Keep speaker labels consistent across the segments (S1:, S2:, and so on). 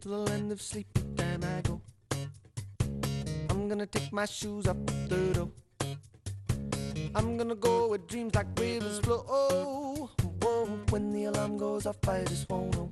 S1: till the land of sleepy time I go. I'm gonna take my shoes off the door. I'm gonna go where dreams like rivers flow. Oh, whoa, when the alarm goes off, I just won't know.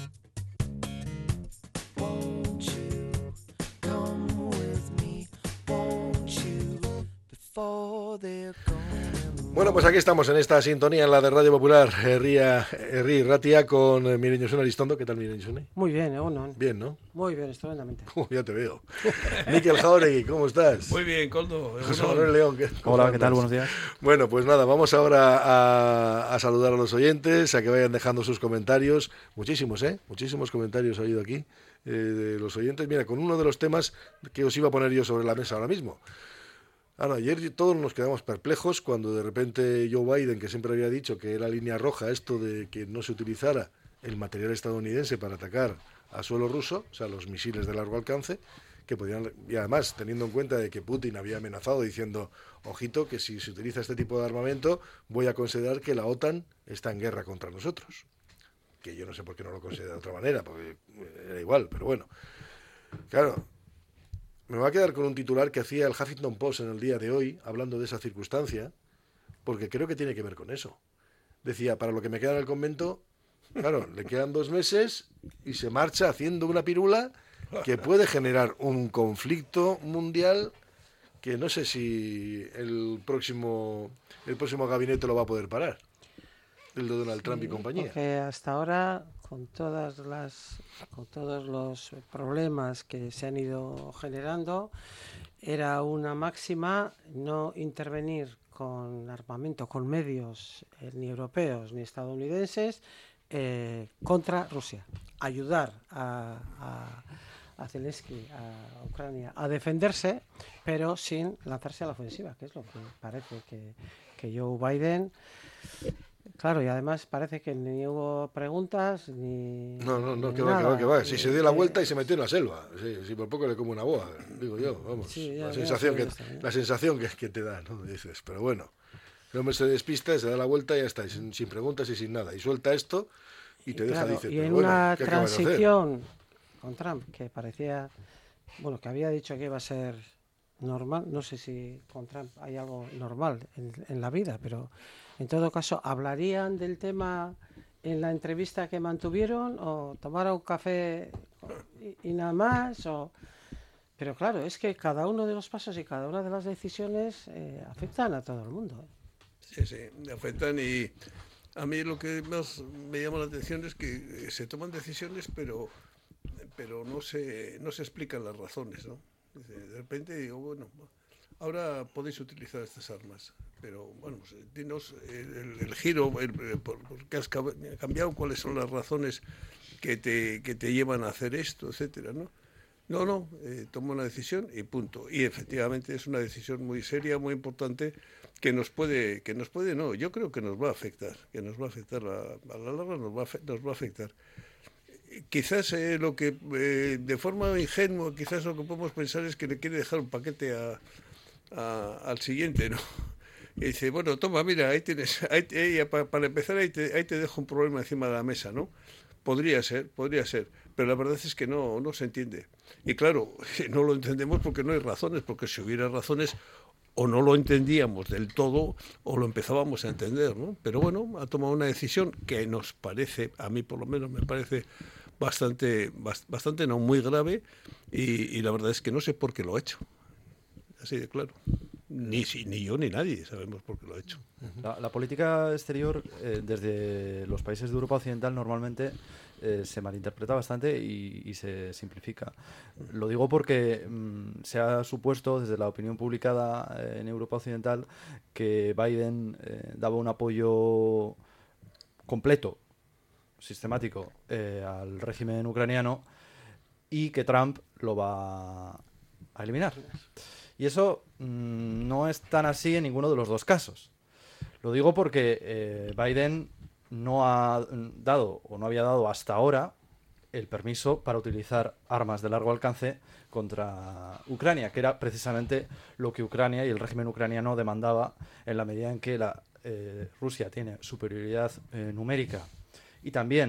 S1: Won't you come with me? Won't you before they're gone?
S2: Bueno, pues aquí estamos en esta sintonía, en la de Radio Popular, Herri Ratia, con Mireñosune Aristondo. ¿Qué tal, Mireñosune?
S3: Muy bien, Egunon.
S2: Bien, ¿no?
S3: Muy bien, estupendamente.
S2: Ya te veo. Miquel Jauregui, ¿cómo estás?
S4: Muy bien, Coldo.
S2: José Manuel León.
S5: Hola, ¿qué tal? Buenos días.
S2: Bueno, pues nada, vamos ahora a saludar a los oyentes, a que vayan dejando sus comentarios. Muchísimos, muchísimos comentarios ha habido aquí de los oyentes. Mira, con uno de los temas que os iba a poner yo sobre la mesa ahora mismo. Ayer todos nos quedamos perplejos cuando de repente Joe Biden, que siempre había dicho que era línea roja esto de que no se utilizara el material estadounidense para atacar a suelo ruso, o sea, los misiles de largo alcance, que podían, y además teniendo en cuenta de que Putin había amenazado diciendo, ojito, que si se utiliza este tipo de armamento, voy a considerar que la OTAN está en guerra contra nosotros. Que yo no sé por qué no lo considera de otra manera, porque era igual, pero bueno. Claro, me va a quedar con un titular que hacía el Huffington Post en el día de hoy, hablando de esa circunstancia, porque creo que tiene que ver con eso. Decía, para lo que me queda en el convento, claro, le quedan 2 meses y se marcha haciendo una pirula que puede generar un conflicto mundial que no sé si el próximo gabinete lo va a poder parar, el de Donald Trump y compañía.
S3: Porque hasta ahora, con todos los problemas que se han ido generando, era una máxima no intervenir con armamento, con medios ni europeos ni estadounidenses contra Rusia. Ayudar a Zelensky, a Ucrania, a defenderse, pero sin lanzarse a la ofensiva, que es lo que parece que Joe Biden... Claro, y además parece que ni hubo preguntas ni...
S2: No,
S3: ni
S2: que
S3: nada.
S2: va. Si se dio la vuelta y se metió en la selva. Si por poco le come una boa, digo yo, vamos.
S3: Sí,
S2: la sensación que te da, ¿no? Dices, pero bueno, el hombre se despista, se da la vuelta y ya está, sin preguntas y sin nada. Y suelta esto y te deja, dice,
S3: y
S2: pero
S3: en
S2: bueno,
S3: una
S2: ¿qué acabas de hacer?
S3: transición con Trump que parecía... Bueno, que había dicho que iba a ser normal. No sé si con Trump hay algo normal en la vida, pero... En todo caso, ¿hablarían del tema en la entrevista que mantuvieron o tomaron un café y nada más? Pero claro, es que cada uno de los pasos y cada una de las decisiones afectan a todo el mundo.
S4: Sí, afectan, y a mí lo que más me llama la atención es que se toman decisiones, pero no se explican las razones, ¿no? De repente digo, bueno, ahora podéis utilizar estas armas, pero bueno, pues, dinos el giro, por qué has cambiado, cuáles son las razones que te llevan a hacer esto, etcétera, ¿no? No, toma una decisión y punto. Y efectivamente es una decisión muy seria, muy importante, que nos puede, no, yo creo que nos va a afectar, a la larga nos va a afectar. Quizás lo que, de forma ingenua, quizás lo que podemos pensar es que le quiere dejar un paquete al siguiente, ¿no? Y dice, bueno, toma, mira, ahí tienes, para empezar ahí te dejo un problema encima de la mesa, ¿no? Podría ser, pero la verdad es que no se entiende. Y claro, no lo entendemos porque no hay razones, porque si hubiera razones o no lo entendíamos del todo o lo empezábamos a entender, ¿no? Pero bueno, ha tomado una decisión que nos parece, a mí por lo menos me parece bastante no muy grave, y la verdad es que no sé por qué lo ha hecho. Así de claro. Ni yo ni nadie sabemos por qué lo ha hecho.
S5: La política exterior desde los países de Europa Occidental normalmente se malinterpreta bastante y se simplifica. Lo digo porque se ha supuesto desde la opinión publicada en Europa Occidental que Biden daba un apoyo completo, sistemático, al régimen ucraniano, y que Trump lo va a eliminar. Y eso no es tan así en ninguno de los dos casos. Lo digo porque Biden no ha dado o no había dado hasta ahora el permiso para utilizar armas de largo alcance contra Ucrania, que era precisamente lo que Ucrania y el régimen ucraniano demandaba, en la medida en que Rusia tiene superioridad numérica y también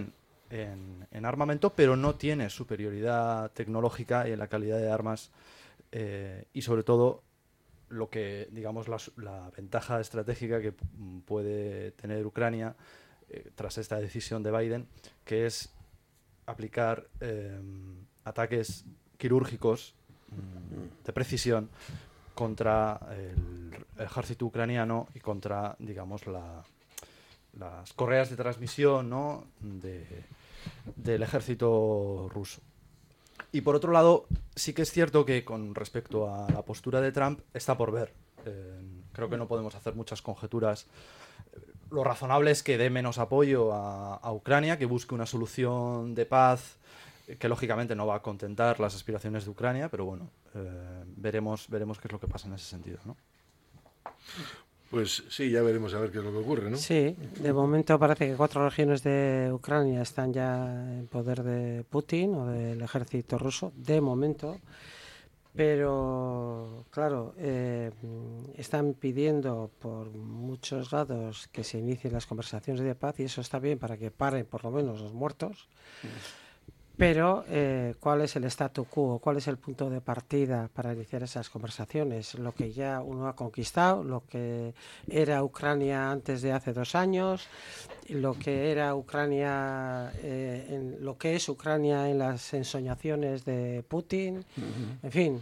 S5: en armamento, pero no tiene superioridad tecnológica y en la calidad de armas y sobre todo lo que, digamos, la ventaja estratégica que puede tener Ucrania tras esta decisión de Biden, que es aplicar ataques quirúrgicos de precisión contra el ejército ucraniano y contra, digamos, las correas de transmisión, ¿no?, del ejército ruso. Y por otro lado, sí que es cierto que con respecto a la postura de Trump está por ver. Creo que no podemos hacer muchas conjeturas. Lo razonable es que dé menos apoyo a Ucrania, que busque una solución de paz que lógicamente no va a contentar las aspiraciones de Ucrania, pero bueno, veremos qué es lo que pasa en ese sentido, ¿no?
S2: Pues sí, ya veremos a ver qué es lo que ocurre, ¿no?
S3: Sí, de momento parece que 4 regiones de Ucrania están ya en poder de Putin o del ejército ruso, de momento. Pero, claro, están pidiendo por muchos lados que se inicien las conversaciones de paz y eso está bien para que paren por lo menos los muertos. Pero, ¿cuál es el statu quo? ¿Cuál es el punto de partida para iniciar esas conversaciones? Lo que ya uno ha conquistado, lo que era Ucrania antes de hace 2 años, lo que era Ucrania, lo que es Ucrania en las ensoñaciones de Putin, en fin.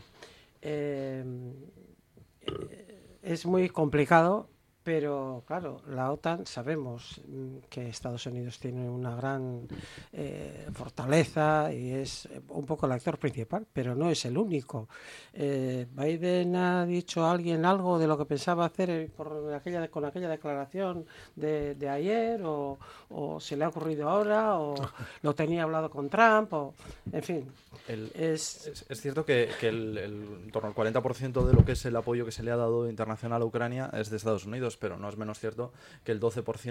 S3: Es muy complicado. Pero, claro, la OTAN sabemos que Estados Unidos tiene una gran fortaleza y es un poco el actor principal, pero no es el único. Biden ha dicho a alguien algo de lo que pensaba hacer con aquella declaración de ayer, o se le ha ocurrido ahora, o lo tenía hablado con Trump, o en fin.
S5: Es cierto que en torno al 40% de lo que es el apoyo que se le ha dado internacional a Ucrania es de Estados Unidos, pero no es menos cierto que el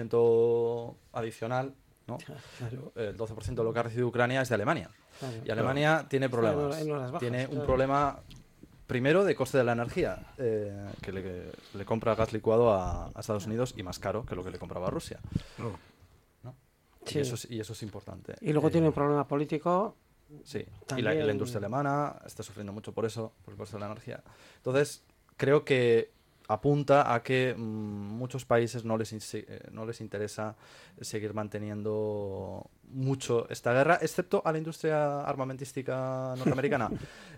S5: 12% adicional, ¿no?
S3: Claro.
S5: El 12% de lo que ha recibido Ucrania es de Alemania.
S3: Claro.
S5: Y Alemania tiene problemas. Tiene un problema, primero, de coste de la energía, que le compra gas licuado a Estados Unidos y más caro que lo que le compraba a Rusia. ¿No?
S3: Sí.
S5: Y eso es importante.
S3: Y luego tiene un problema político.
S5: Sí,
S3: También...
S5: y la industria alemana está sufriendo mucho por eso, por el coste de la energía. Entonces, creo que apunta a que muchos países no les interesa seguir manteniendo mucho esta guerra, excepto a la industria armamentística norteamericana,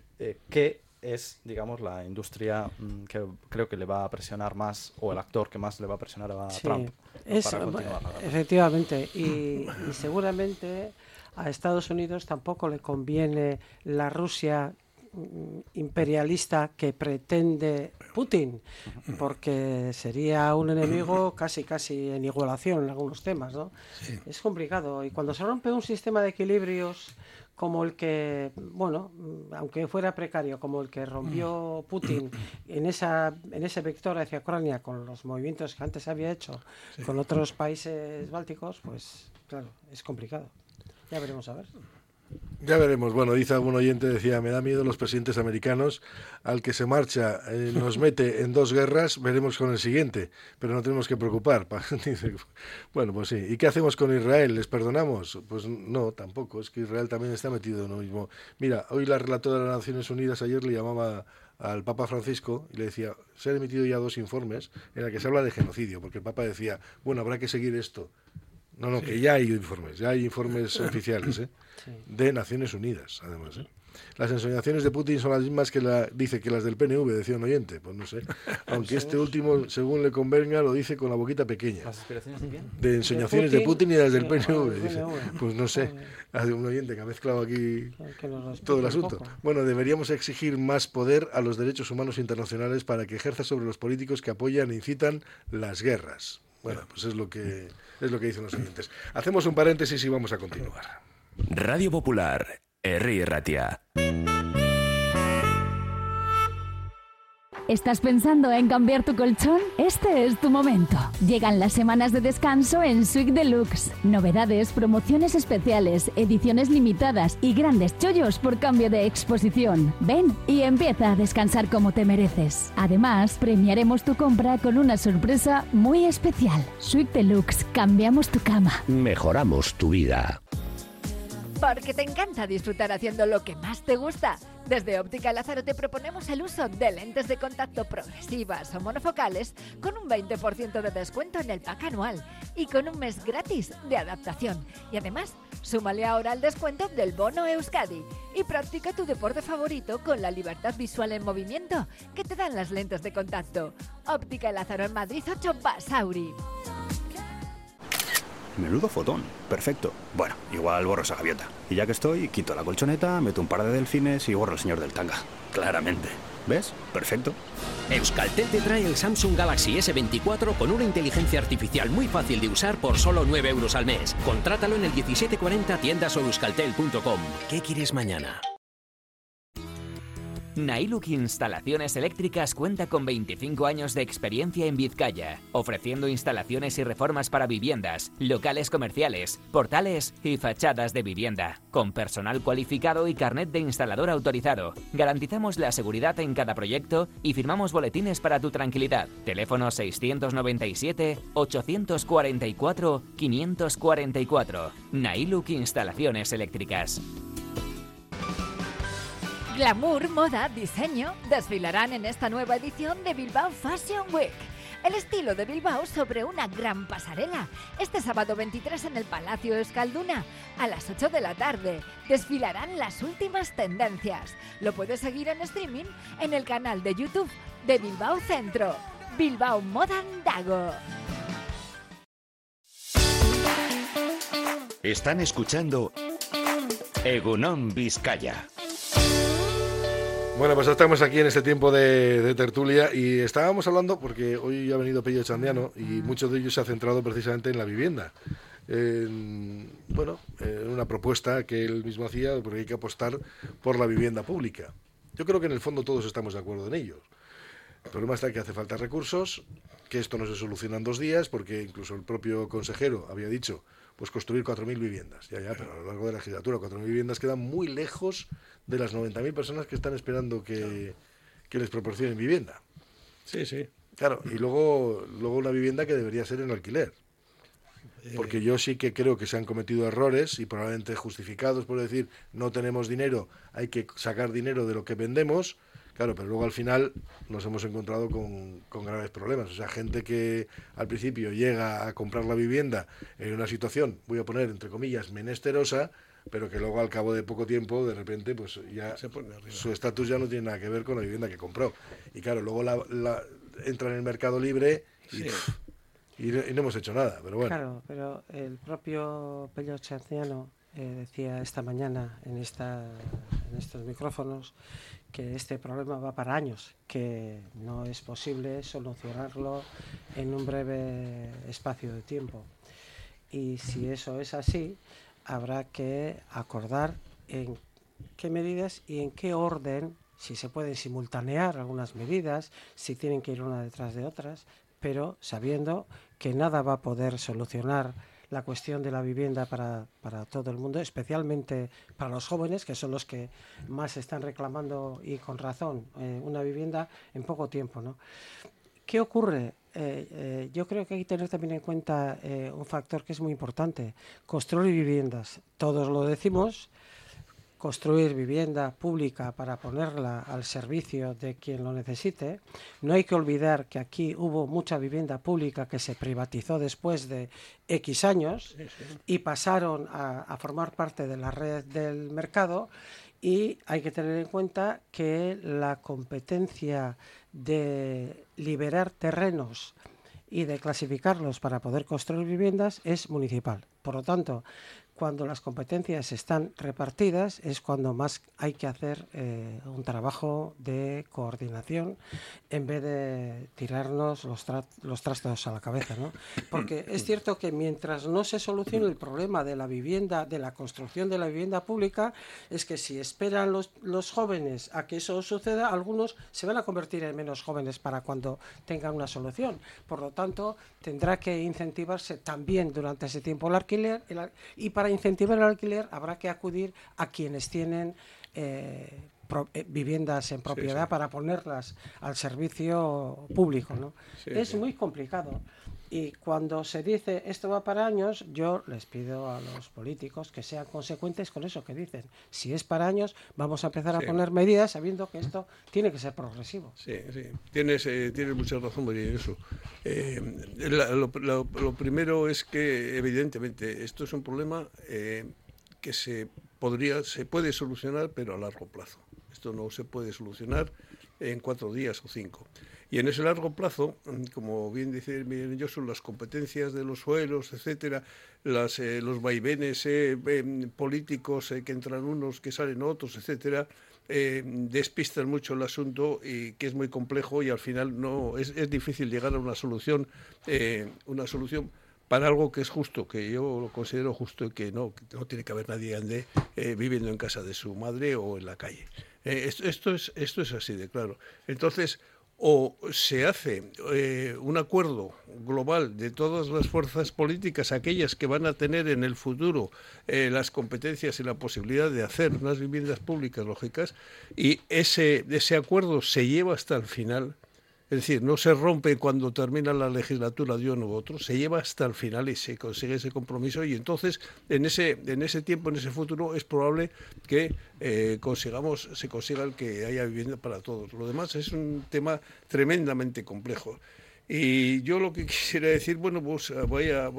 S5: que es, digamos, la industria que creo que le va a presionar más, o el actor que más le va a presionar a Trump, ¿no? Para continuar la guerra.
S3: Efectivamente, y seguramente a Estados Unidos tampoco le conviene la Rusia imperialista que pretende Putin, porque sería un enemigo casi en igualación en algunos temas, ¿no? Sí. Es complicado, y cuando se rompe un sistema de equilibrios como el que, bueno, aunque fuera precario, como el que rompió Putin en ese vector hacia Ucrania, con los movimientos que antes había hecho con otros países bálticos, pues claro, es complicado. Ya veremos a ver.
S2: Ya veremos. Bueno, dice algún oyente, decía, me da miedo los presidentes americanos, al que se marcha nos mete en 2 guerras, veremos con el siguiente, pero no tenemos que preocupar. Dice, bueno, pues sí. ¿Y qué hacemos con Israel? ¿Les perdonamos? Pues no, tampoco, es que Israel también está metido en lo mismo. Mira, hoy la relatora de las Naciones Unidas ayer le llamaba al Papa Francisco y le decía, se han emitido ya 2 informes en los que se habla de genocidio, porque el Papa decía, bueno, habrá que seguir esto. No, que ya hay informes oficiales, de Naciones Unidas, además. Las ensoñaciones de Putin son las mismas dice que las del PNV, decía un oyente, pues no sé. Aunque este último, según le convenga, lo dice con la boquita pequeña.
S5: ¿Las aspiraciones de quién?
S2: De ensoñaciones de Putin y las del PNV, dice. Pues no sé, hay un oyente que ha mezclado aquí todo el asunto. Bueno, deberíamos exigir más poder a los derechos humanos internacionales para que ejerza sobre los políticos que apoyan e incitan las guerras. Bueno, pues es lo que dicen los oyentes. Hacemos un paréntesis y vamos a continuar.
S6: Radio Popular, Herri Ratia.
S7: ¿Estás pensando en cambiar tu colchón? Este es tu momento. Llegan las semanas de descanso en Suite Deluxe. Novedades, promociones especiales, ediciones limitadas y grandes chollos por cambio de exposición. Ven y empieza a descansar como te mereces. Además, premiaremos tu compra con una sorpresa muy especial. Suite Deluxe, cambiamos tu cama.
S6: Mejoramos tu vida.
S8: Porque te encanta disfrutar haciendo lo que más te gusta. Desde Óptica Lázaro te proponemos el uso de lentes de contacto progresivas o monofocales con un 20% de descuento en el pack anual y con un mes gratis de adaptación. Y además, súmale ahora el descuento del bono Euskadi y practica tu deporte favorito con la libertad visual en movimiento que te dan las lentes de contacto. Óptica Lázaro en Madrid 8 Basauri.
S9: Menudo fotón, perfecto. Bueno, igual borro esa gaviota. Y ya que estoy, quito la colchoneta, meto un par de delfines y borro el señor del tanga. Claramente. ¿Ves? Perfecto.
S10: Euskaltel te trae el Samsung Galaxy S24 con una inteligencia artificial muy fácil de usar por solo 9 euros al mes. Contrátalo en el 1740 tiendas o euskaltel.com. ¿Qué quieres mañana?
S11: Nailuk Instalaciones Eléctricas cuenta con 25 años de experiencia en Vizcaya, ofreciendo instalaciones y reformas para viviendas, locales comerciales, portales y fachadas de vivienda. Con personal cualificado y carnet de instalador autorizado, garantizamos la seguridad en cada proyecto y firmamos boletines para tu tranquilidad. Teléfono 697-844-544. Nailuk Instalaciones Eléctricas.
S8: Glamour, moda, diseño desfilarán en esta nueva edición de Bilbao Fashion Week. El estilo de Bilbao sobre una gran pasarela. Este sábado 23 en el Palacio Euskalduna, a las 8 de la tarde. Desfilarán las últimas tendencias. Lo puedes seguir en streaming en el canal de YouTube de Bilbao Centro. Bilbao Moda Dago.
S6: Están escuchando Egunon Vizcaya.
S2: Bueno, pues estamos aquí en este tiempo de tertulia y estábamos hablando, porque hoy ha venido Pello Chandiano y muchos de ellos se ha centrado precisamente en la vivienda. En una propuesta que él mismo hacía, porque hay que apostar por la vivienda pública. Yo creo que en el fondo todos estamos de acuerdo en ello. El problema está que hace falta recursos, que esto no se soluciona en 2 días, porque incluso el propio consejero había dicho, pues construir 4.000 viviendas. Ya, pero a lo largo de la legislatura 4.000 viviendas quedan muy lejos de las 90.000 personas que están esperando que les proporcionen vivienda.
S4: Sí, sí.
S2: Claro, y luego una vivienda que debería ser en alquiler. Porque yo sí que creo que se han cometido errores y probablemente justificados por decir no tenemos dinero, hay que sacar dinero de lo que vendemos. Claro, pero luego al final nos hemos encontrado con graves problemas. O sea, gente que al principio llega a comprar la vivienda en una situación, voy a poner entre comillas, menesterosa, pero que luego al cabo de poco tiempo, de repente, pues ya su estatus ya no tiene nada que ver con la vivienda que compró. Y claro, luego entra en el mercado libre y no hemos hecho nada, pero bueno.
S3: Claro, pero el propio Pello Chandiano decía esta mañana en estos micrófonos que este problema va para años, que no es posible solucionarlo en un breve espacio de tiempo. Y si eso es así, habrá que acordar en qué medidas y en qué orden, si se pueden simultanear algunas medidas, si tienen que ir una detrás de otras, pero sabiendo que nada va a poder solucionar la cuestión de la vivienda para todo el mundo, especialmente para los jóvenes, que son los que más están reclamando, y con razón, una vivienda en poco tiempo, ¿no? ¿Qué ocurre? Yo creo que hay que tener también en cuenta un factor que es muy importante: construir viviendas. Todos lo decimos, construir vivienda pública para ponerla al servicio de quien lo necesite. No hay que olvidar que aquí hubo mucha vivienda pública que se privatizó después de X años y pasaron a formar parte de la red del mercado, y hay que tener en cuenta que la competencia de liberar terrenos y de clasificarlos para poder construir viviendas es municipal. Por lo tanto, cuando las competencias están repartidas es cuando más hay que hacer un trabajo de coordinación en vez de tirarnos los trastos a la cabeza, ¿no? Porque es cierto que mientras no se solucione el problema de la vivienda, de la construcción de la vivienda pública, es que si esperan los jóvenes a que eso suceda, algunos se van a convertir en menos jóvenes para cuando tengan una solución. Por lo tanto, tendrá que incentivarse también durante ese tiempo el alquiler, y para incentivar el alquiler habrá que acudir a quienes tienen viviendas en propiedad para ponerlas al servicio público, ¿no? Es muy complicado. Y cuando se dice esto va para años, yo les pido a los políticos que sean consecuentes con eso que dicen. Si es para años, vamos a empezar a poner medidas sabiendo que esto tiene que ser progresivo.
S4: Sí. Tienes mucha razón, María, en eso. Lo primero es que, evidentemente, esto es un problema que se puede solucionar, pero a largo plazo. Esto no se puede solucionar en 4 días o 5. Y en ese largo plazo, como bien dice Josu, las competencias de los suelos, etcétera, los vaivenes políticos que entran unos, que salen otros, etcétera, despistan mucho el asunto y que es muy complejo y al final no es difícil llegar a una solución para algo que es justo, que yo lo considero justo y que no tiene que haber nadie que ande viviendo en casa de su madre o en la calle. Esto es así de claro. Entonces, o se hace un acuerdo global de todas las fuerzas políticas, aquellas que van a tener en el futuro las competencias y la posibilidad de hacer unas viviendas públicas lógicas, y ese acuerdo se lleva hasta el final. Es decir, no se rompe cuando termina la legislatura de uno u otro, se lleva hasta el final y se consigue ese compromiso, y entonces en ese tiempo, en ese futuro, es probable que se consiga el que haya vivienda para todos. Lo demás es un tema tremendamente complejo. Y yo lo que quisiera decir, bueno, pues voy a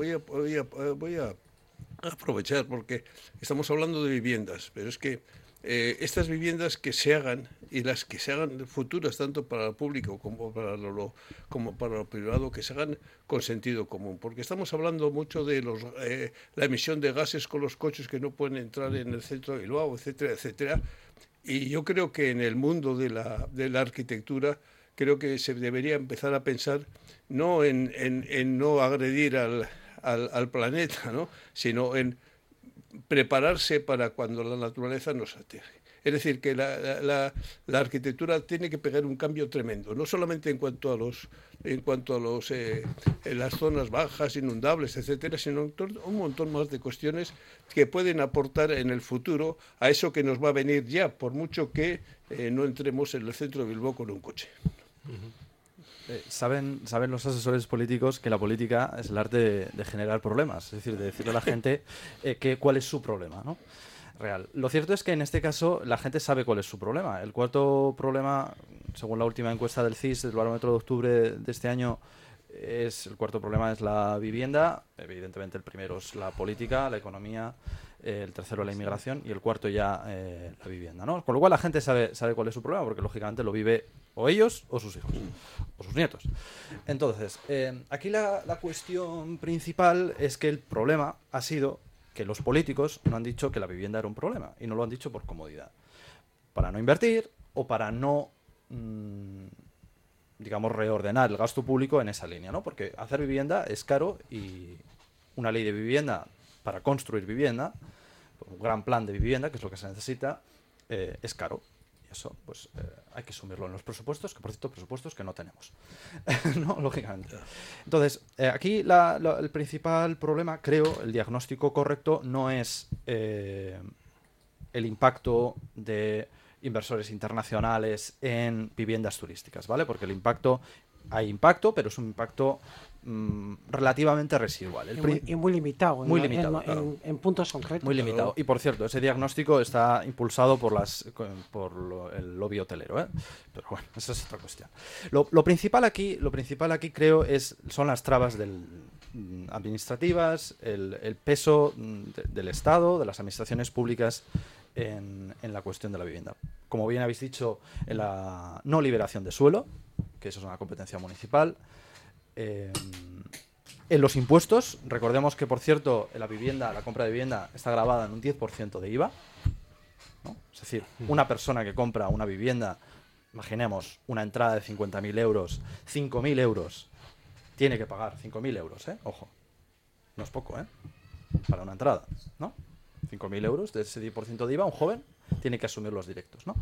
S4: aprovechar, porque estamos hablando de viviendas, pero es que estas viviendas que se hagan y las que se hagan futuras, tanto para el público como para lo privado, que se hagan con sentido común, porque estamos hablando mucho de la emisión de gases con los coches que no pueden entrar en el centro de Bilbao, etcétera, etcétera. Y yo creo que en el mundo de la arquitectura, creo que se debería empezar a pensar no en no agredir al planeta, ¿no?, sino en prepararse para cuando la naturaleza nos ataque. Es decir, que la arquitectura tiene que pegar un cambio tremendo, no solamente en cuanto a las zonas bajas, inundables, etcétera, sino un montón más de cuestiones que pueden aportar en el futuro a eso que nos va a venir ya, por mucho que no entremos en el centro de Bilbao con un coche.
S5: Saben los asesores políticos que la política es el arte de generar problemas, es decir, de decirle a la gente cuál es su problema, ¿no?, real. Lo cierto es que en este caso la gente sabe cuál es su problema. El cuarto problema, según la última encuesta del CIS, del barómetro de octubre de este año, el cuarto problema es la vivienda. Evidentemente el primero es la política, la economía, el tercero la inmigración y el cuarto ya la vivienda, ¿no? Con lo cual la gente sabe cuál es su problema, porque lógicamente lo vive o ellos o sus hijos o sus nietos. Entonces, aquí la cuestión principal es que el problema ha sido que los políticos no han dicho que la vivienda era un problema, y no lo han dicho por comodidad, para no invertir o para no digamos reordenar el gasto público en esa línea, ¿no? Porque hacer vivienda es caro y una ley de vivienda para construir vivienda, un gran plan de vivienda, que es lo que se necesita, es caro. Y eso, pues, hay que asumirlo en los presupuestos, que por cierto, presupuestos que no tenemos, ¿no? Lógicamente. Entonces, aquí el principal problema, creo, el diagnóstico correcto, no es el impacto de inversores internacionales en viviendas turísticas, ¿vale? Porque hay impacto, pero es un impacto relativamente residual.
S3: Y muy limitado.
S5: Muy limitado, claro.
S3: En puntos concretos.
S5: Muy limitado. Y por cierto, ese diagnóstico está impulsado por el lobby hotelero, ¿eh? Pero bueno, esa es otra cuestión. Lo principal aquí creo son las trabas administrativas, el peso del Estado, de las administraciones públicas en la cuestión de la vivienda. Como bien habéis dicho, en la no liberación de suelo, que eso es una competencia municipal. En los impuestos, recordemos que, por cierto, la compra de vivienda está grabada en un 10% de IVA, ¿no? Es decir, una persona que compra una vivienda, imaginemos una entrada de 50.000 euros, 5.000 euros, tiene que pagar 5.000 euros, ¿eh? Ojo, no es poco, ¿eh? Para una entrada, ¿no? 5.000 euros de ese 10% de IVA, un joven tiene que asumir los directos, ¿no?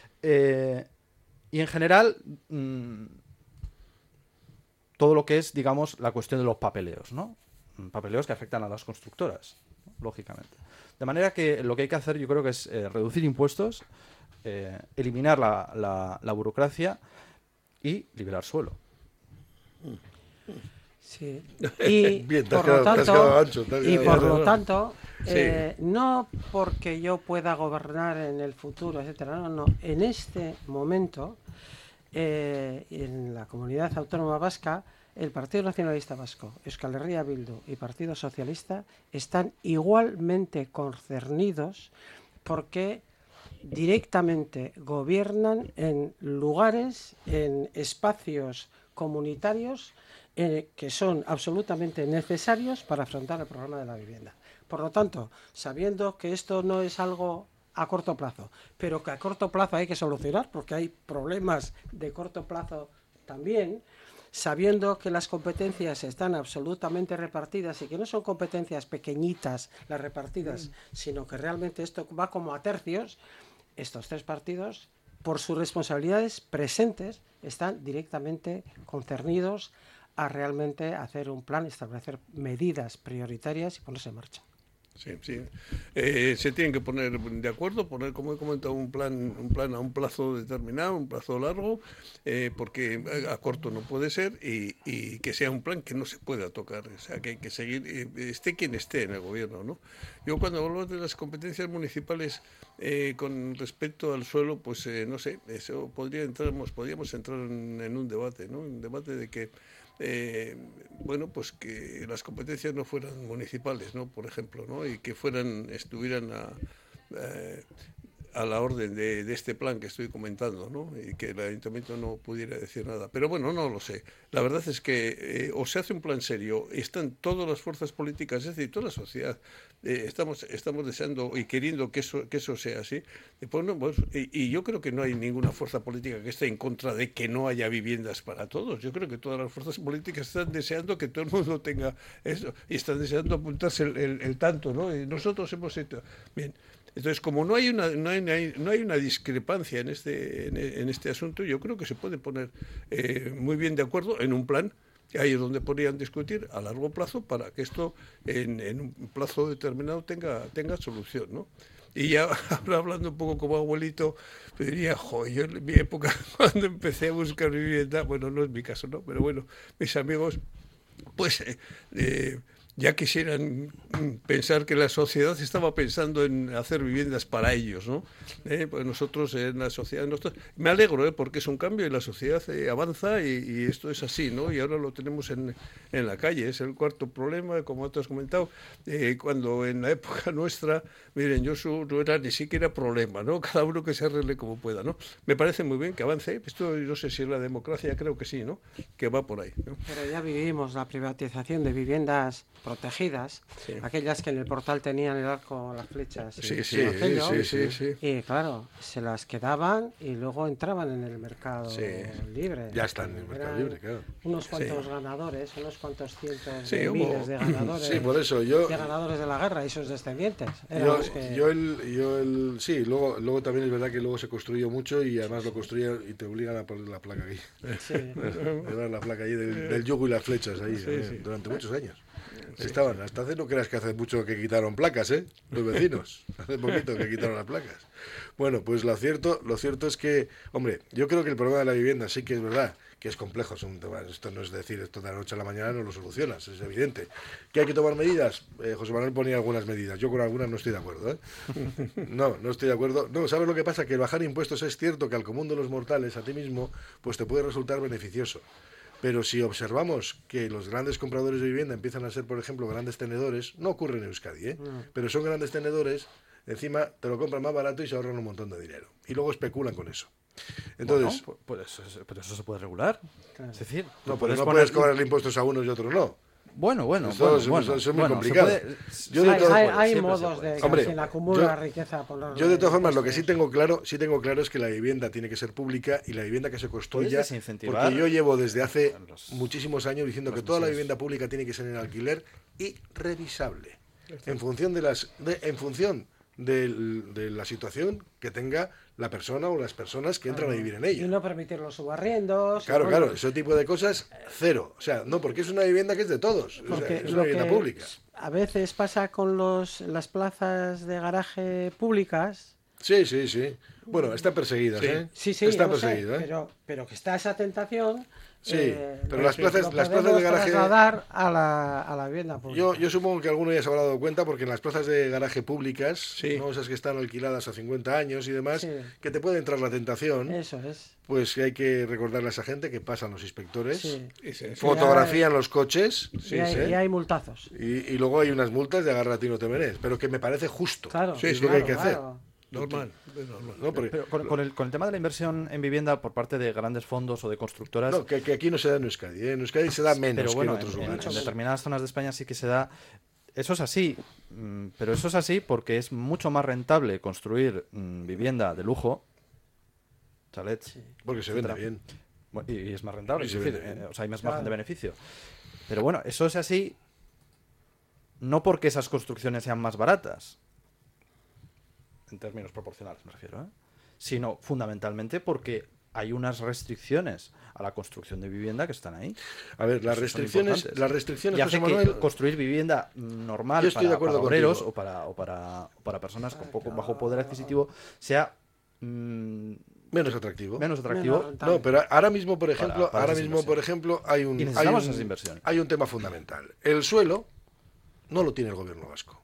S5: Y en general, todo lo que es, digamos, la cuestión de los papeleos, ¿no? Papeleos que afectan a las constructoras, ¿no? Lógicamente. De manera que lo que hay que hacer, yo creo que es reducir impuestos, eliminar la burocracia y liberar suelo.
S3: Sí. Y
S2: Bien,
S3: por lo tanto,
S4: Sí.
S3: no porque yo pueda gobernar en el futuro, etcétera, no. En este momento, en la comunidad autónoma vasca, el Partido Nacionalista Vasco, Euskal Herria Bildu y Partido Socialista están igualmente concernidos porque directamente gobiernan en lugares, en espacios comunitarios que son absolutamente necesarios para afrontar el problema de la vivienda. Por lo tanto, sabiendo que esto no es algo a corto plazo, pero que a corto plazo hay que solucionar, porque hay problemas de corto plazo también, sabiendo que las competencias están absolutamente repartidas y que no son competencias pequeñitas las repartidas, sino que realmente esto va como a tercios, estos tres partidos, por sus responsabilidades presentes, están directamente concernidos a realmente hacer un plan, establecer medidas prioritarias y ponerse en marcha.
S4: Sí, sí. Se tienen que poner de acuerdo, poner, como he comentado, un plan a un plazo determinado, un plazo largo, porque a corto no puede ser, y que sea un plan que no se pueda tocar, o sea, que hay que seguir, esté quien esté en el gobierno, ¿no? Yo cuando hablo de las competencias municipales con respecto al suelo, pues no sé, eso podríamos entrar en un debate, ¿no? Un debate de que bueno, pues que las competencias no fueran municipales, ¿no? Por ejemplo, ¿no? Y que estuvieran a la orden de este plan que estoy comentando, ¿no? Y que el ayuntamiento no pudiera decir nada. Pero bueno, no lo sé. La verdad es que o se hace un plan serio, están todas las fuerzas políticas, es decir, toda la sociedad, estamos deseando y queriendo que eso sea así. Y yo creo que no hay ninguna fuerza política que esté en contra de que no haya viviendas para todos. Yo creo que todas las fuerzas políticas están deseando que todo el mundo tenga eso, y están deseando apuntarse el tanto, ¿no? Y nosotros hemos hecho... Bien. Entonces, como no hay una discrepancia en este asunto, yo creo que se puede poner muy bien de acuerdo en un plan, que ahí es donde podrían discutir a largo plazo para que esto en un plazo determinado tenga solución, ¿no? Y ya hablando un poco como abuelito, me diría, yo en mi época, cuando empecé a buscar vivienda, bueno, no es mi caso, ¿no? Pero bueno, mis amigos, pues... ya quisieran pensar que la sociedad estaba pensando en hacer viviendas para ellos, ¿no? Pues nosotros en la sociedad... Me alegro, porque es un cambio y la sociedad avanza y esto es así, ¿no? Y ahora lo tenemos en la calle. Es el cuarto problema, como tú has comentado, cuando en la época nuestra, miren, no era ni siquiera problema, ¿no? Cada uno que se arregle como pueda, ¿no? Me parece muy bien que avance. Esto no sé si es la democracia, creo que sí, ¿no? Que va por ahí, ¿no?
S3: Pero ya vivimos la privatización de viviendas protegidas, sí. Aquellas que en el portal tenían el arco, las flechas, y claro, se las quedaban y luego entraban en el mercado libre.
S2: Ya están en el mercado libre, claro.
S3: Unos cuantos ganadores, unos cuantos cientos de miles de ganadores,
S2: por eso
S3: de ganadores de la guerra y sus descendientes.
S2: Luego también es verdad que luego se construyó mucho y además lo construían y te obligan a poner la placa aquí. La placa ahí del yugo y las flechas ahí durante muchos años. Estaban, hasta hace, no creas que hace mucho que quitaron placas, los vecinos, hace poquito que quitaron las placas. Bueno, pues lo cierto es que, hombre, yo creo que el problema de la vivienda sí que es verdad, que es complejo, esto no es decir, esto de la noche a la mañana no lo solucionas, es evidente. ¿Que hay que tomar medidas? José Manuel ponía algunas medidas, yo con algunas no estoy de acuerdo, No estoy de acuerdo. No, ¿sabes lo que pasa? Que el bajar impuestos es cierto que al común de los mortales, a ti mismo, pues te puede resultar beneficioso. Pero si observamos que los grandes compradores de vivienda empiezan a ser, por ejemplo, grandes tenedores, no ocurre en Euskadi, pero son grandes tenedores, encima te lo compran más barato y se ahorran un montón de dinero. Y luego especulan con eso. Entonces,
S5: pero eso se puede regular. Claro. Es decir,
S2: no puedes cobrarle impuestos a unos y otros no.
S5: Bueno,
S2: eso es muy complicado.
S3: Hay modos de que quien acumula riqueza.
S2: Yo de todas formas, lo que sí tengo claro es que la vivienda tiene que ser pública y la vivienda que se construya, porque yo llevo desde hace muchísimos años diciendo que toda la vivienda pública tiene que ser en alquiler y revisable, en función de la situación que tenga la persona o las personas que entran a vivir en ella.
S3: Y no permitir los subarriendos.
S2: Claro, ese tipo de cosas, cero. O sea, no, porque es una vivienda que es de todos. Es una vivienda pública.
S3: A veces pasa con las plazas de garaje públicas.
S2: Sí. Bueno, están perseguidas,
S4: Sí.
S2: ¿eh?
S3: Sí,
S2: están
S3: yo lo sé,
S2: perseguidas, ¿eh?
S3: pero que está esa tentación.
S2: Sí, pero las
S3: lo
S2: plazas de
S3: podemos
S2: garaje...
S3: trasladar a la vivienda pública.
S2: Yo supongo que alguno ya se habrá dado cuenta, porque en las plazas de garaje públicas,
S4: Sí.
S2: ¿no? Esas que están alquiladas a 50 años y demás,
S3: Sí.
S2: que te puede entrar la tentación,
S3: Eso es.
S2: pues que hay que recordarle a esa gente que pasan los inspectores,
S3: Sí.
S2: fotografían los coches,
S3: Y hay multazos.
S2: y luego hay unas multas de agárrate y no te mereces, pero que me parece justo.
S3: Claro,
S2: es lo que hay que hacer.
S4: Normal, es normal.
S2: ¿No? Porque-
S5: Pero con el tema de la inversión en vivienda por parte de grandes fondos o de constructoras...
S2: no, que aquí no se da en Euskadi, ¿eh? En Euskadi se da menos
S5: pero bueno,
S2: que en otros lugares.
S5: en determinadas zonas de España sí que se da. Eso es así, pero eso es así porque es mucho más rentable construir vivienda de lujo, chalets,
S2: Porque se vende
S5: etcétera.
S2: bien.
S5: Bueno, y es más rentable,
S2: Y
S5: es
S2: se
S5: decir,
S2: vende bien.
S5: o sea, hay más
S3: Claro.
S5: margen de beneficio. Pero bueno, eso es así no porque esas construcciones sean más baratas, en términos proporcionales me refiero, ¿eh? Sino fundamentalmente porque hay unas restricciones a la construcción de vivienda que están ahí.
S2: A ver, las
S5: Eso son
S2: restricciones,
S5: importantes. Y hace
S2: José Manuel,
S5: que construir vivienda normal
S2: Yo estoy de acuerdo
S5: para obreros
S2: contigo.
S5: o para personas con poco bajo poder adquisitivo sea
S2: menos atractivo.
S5: menos atractivo.
S3: Menos rentable.
S2: No, pero ahora mismo, por ejemplo,
S5: para esas
S2: hay un,
S5: Y necesitamos esas inversiones.
S2: hay un tema fundamental. El suelo no lo tiene el gobierno vasco.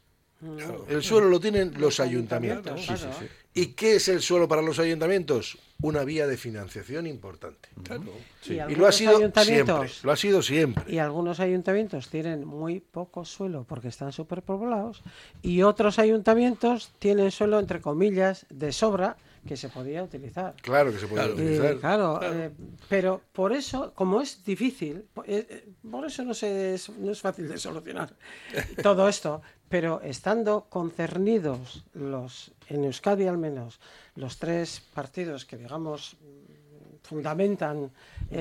S2: El suelo lo tienen los ayuntamientos.
S3: Sí, sí, sí.
S2: ¿Y qué es el suelo para los ayuntamientos? Una vía de financiación importante.
S4: Claro.
S3: Y
S2: Y lo ha
S3: algunos
S2: sido siempre.
S3: ayuntamientos-
S2: Lo ha sido siempre.
S3: Y algunos ayuntamientos tienen muy poco suelo porque están superpoblados y otros ayuntamientos tienen suelo, entre comillas, de sobra que se podía utilizar.
S2: Claro que se puede utilizar.
S3: Claro, pero por eso, como es difícil, por eso no es fácil de solucionar todo esto, pero estando concernidos en Euskadi al menos, los tres partidos que, digamos, fundamentan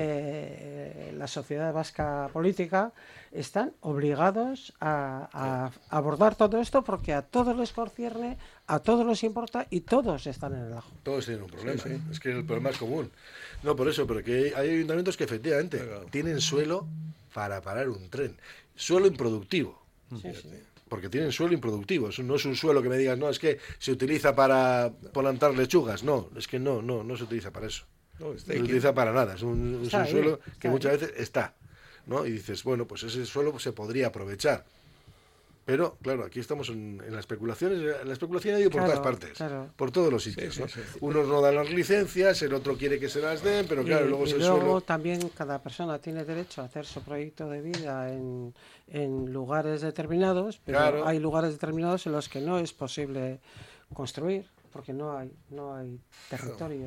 S3: la sociedad vasca política, están obligados a abordar todo esto porque a todos les concierne, a todos les importa y todos están en el ajo.
S2: Todos tienen un problema. Es que el problema es común. No por eso, pero que hay ayuntamientos que efectivamente tienen suelo para parar un tren. Suelo improductivo.
S3: Sí, sí.
S2: Porque tienen suelo improductivo. No es un suelo que me digas, no, es que se utiliza para plantar lechugas. No, es que no se utiliza para eso.
S4: No,
S2: No se utiliza para nada. Es un suelo que
S3: está
S2: muchas
S3: ahí.
S2: veces está, ¿no? Y dices, bueno, pues ese suelo se podría aprovechar. Pero, claro, aquí estamos en la especulación. La especulación ha ido por
S3: Claro,
S2: todas partes,
S3: claro.
S2: por todos los sitios.
S4: Sí,
S2: ¿no?
S4: sí, sí.
S2: Unos no dan las licencias, el otro quiere que se las den, pero claro, luego es el
S3: luego
S2: suelo.
S3: también cada persona tiene derecho a hacer su proyecto de vida en lugares determinados, pero
S2: Claro.
S3: hay lugares determinados en los que no es posible construir porque no hay territorio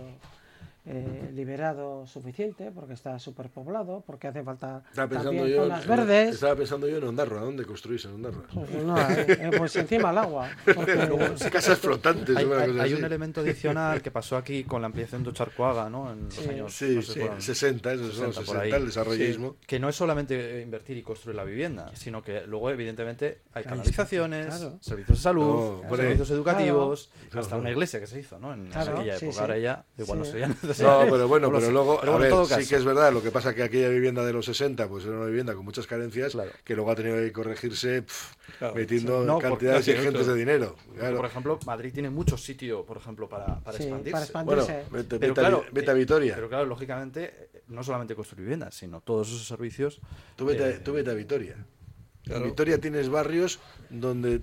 S3: liberado suficiente, porque está superpoblado, porque hace falta también zonas verdes.
S2: Estaba pensando yo en Ondarroa. ¿Dónde construís en Ondarroa?
S3: Pues no hay, pues encima al agua. Porque-
S2: Casas flotantes.
S5: Hay,
S2: una
S5: hay-
S2: cosa
S5: hay
S2: así.
S5: un elemento adicional que pasó aquí con la ampliación de Ocharcoaga, ¿no? En los
S3: Sí.
S5: años
S2: Sí,
S5: no sé,
S2: sí,
S5: fueron
S2: 60, esos son los
S5: 60 por
S2: 60,
S5: ahí.
S2: el desarrollismo.
S5: Que no es solamente invertir y construir la vivienda, sino que luego, evidentemente, hay canalizaciones,
S3: claro.
S5: servicios de salud,
S2: No, hombre.
S5: servicios educativos,
S2: Claro.
S5: hasta una iglesia que se hizo, ¿no? En
S3: Claro,
S5: aquella
S3: sí,
S5: época.
S3: sí.
S5: Ahora ya, igual no
S3: Sí.
S5: sería necesario.
S2: No, pero bueno,
S5: No lo
S2: pero
S5: sé.
S2: luego,
S5: Pero
S2: a
S5: bueno, en
S2: ver,
S5: todo
S2: sí
S5: caso.
S2: que es verdad, lo que pasa que aquella vivienda de los 60, pues era una vivienda con muchas carencias,
S5: Claro.
S2: que luego ha tenido que corregirse
S4: Claro,
S2: metiendo
S5: sí. No,
S2: cantidades
S4: porque-
S2: ingentes de dinero.
S5: Por
S2: Claro.
S5: ejemplo, Madrid tiene mucho sitio, por ejemplo, para
S3: Sí,
S5: expandirse.
S3: para
S2: Bueno,
S3: expandirse.
S2: vete, vete a Vitoria.
S5: Pero claro, lógicamente, no solamente construir viviendas, sino todos esos servicios.
S2: Tú vete a Vitoria.
S4: Claro.
S2: En Vitoria tienes barrios donde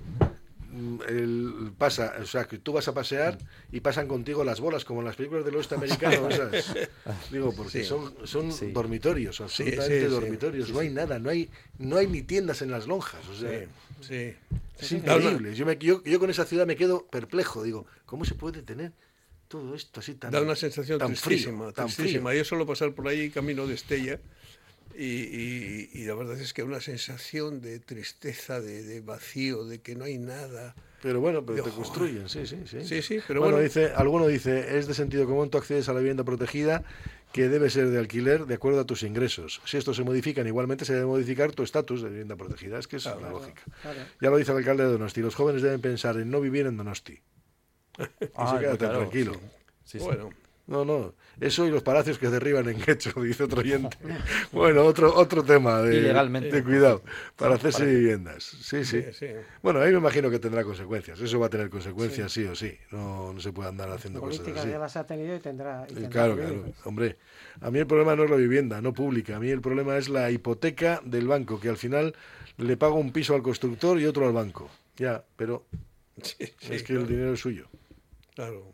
S2: o sea, que tú vas a pasear y pasan contigo las bolas, como en las películas del oeste americano, esas. Digo, porque
S4: Sí.
S2: son
S5: Sí.
S2: dormitorios, absolutamente
S4: sí, sí.
S2: dormitorios.
S4: Sí,
S2: no hay
S4: sí.
S2: nada, no hay ni tiendas en las lonjas. O sea,
S4: Sí.
S2: es increíble. Yo con esa ciudad me quedo perplejo. Digo, ¿cómo se puede tener todo esto así tan
S4: Da una sensación
S2: tan
S4: tristísima,
S2: frío, tan
S4: tristísima.
S2: frío?
S4: Yo suelo pasar por ahí camino de Estella y la verdad es que una sensación de tristeza, de vacío, de que no hay nada.
S2: Pero bueno, pero te
S4: Joder.
S2: construyen, sí.
S4: Sí, sí, pero
S2: Bueno,
S4: bueno.
S2: alguno dice, es de sentido común, tú accedes a la vivienda protegida que debe ser de alquiler de acuerdo a tus ingresos. Si estos se modifican, igualmente se debe modificar tu estatus de vivienda protegida. Es que esa es la lógica.
S3: Claro.
S2: Ya lo dice el alcalde de Donosti, los jóvenes deben pensar en no vivir en Donosti. Y se queda tan tranquilo.
S5: Sí, sí.
S4: Bueno,
S2: No, eso y los palacios que derriban en Guecho, dice otro oyente. Bueno, otro tema de cuidado, para hacerse viviendas. Sí. Bueno, ahí me imagino que tendrá consecuencias, eso va a tener consecuencias sí o sí, no se puede andar haciendo cosas así.
S3: Políticas ya las ha tenido y tendrá
S2: claro, hombre, a mí el problema no es la vivienda, no pública, a mí el problema es la hipoteca del banco, que al final le pago un piso al constructor y otro al banco, ya, pero es que el dinero es suyo.
S4: Claro.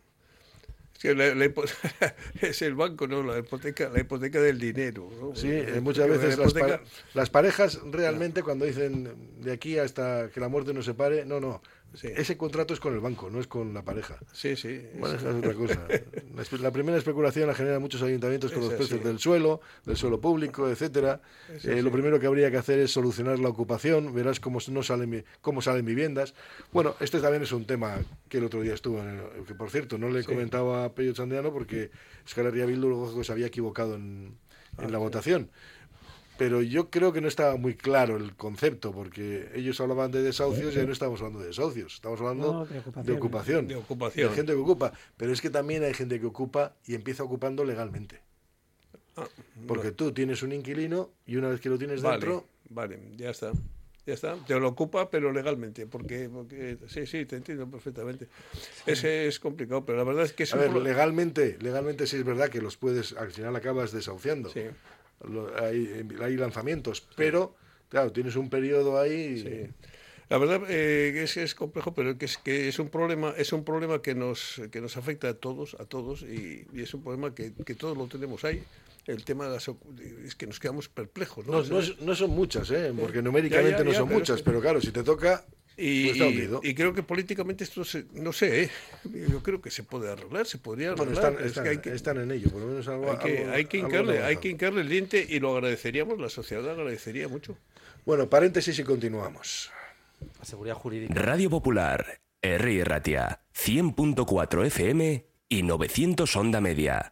S4: Es el banco, no, la hipoteca del dinero, ¿no?
S2: Sí, muchas veces las parejas realmente cuando dicen de aquí hasta que la muerte nos separe, no. Sí. Ese contrato es con el banco, no es con la pareja.
S4: Sí.
S2: Bueno, esa es otra cosa. La primera especulación la generan muchos ayuntamientos con los precios del suelo público, etcétera. Lo primero que habría que hacer es solucionar la ocupación. Verás cómo salen viviendas. Bueno, este también es un tema que el otro día estuvo, que por cierto no le comentaba a Pello Chandeano porque Euskal Herria Bildu luego se había equivocado en la votación. Pero yo creo que no estaba muy claro el concepto, porque ellos hablaban de desahucios y ya no estamos hablando de desahucios, estamos hablando de ocupación, de gente que ocupa. Pero es que también hay gente que ocupa y empieza ocupando legalmente. Porque tú tienes un inquilino y una vez que lo tienes dentro...
S4: Vale, ya está. Te lo ocupa, pero legalmente, porque sí, te entiendo perfectamente. Ese es complicado, pero la verdad es que...
S2: legalmente sí es verdad que los puedes, al final acabas desahuciando. Sí. Hay lanzamientos, pero claro, tienes un periodo ahí.
S4: Sí. La verdad es complejo, pero que es un problema que nos afecta a todos y es un problema que todos lo tenemos ahí. El tema de es que nos quedamos perplejos, ¿no?
S2: No son muchas, porque numéricamente no son muchas, pero claro, si te toca...
S4: Y creo que políticamente esto no sé, yo creo que se puede arreglar, se podría arreglar.
S2: Están en ello, por lo menos
S4: hay que hincarle el diente y lo agradeceríamos, la sociedad agradecería mucho.
S2: Bueno, paréntesis y continuamos.
S5: La seguridad jurídica.
S6: Radio Popular, Herri Erratia, 100.4 FM y 900 onda media.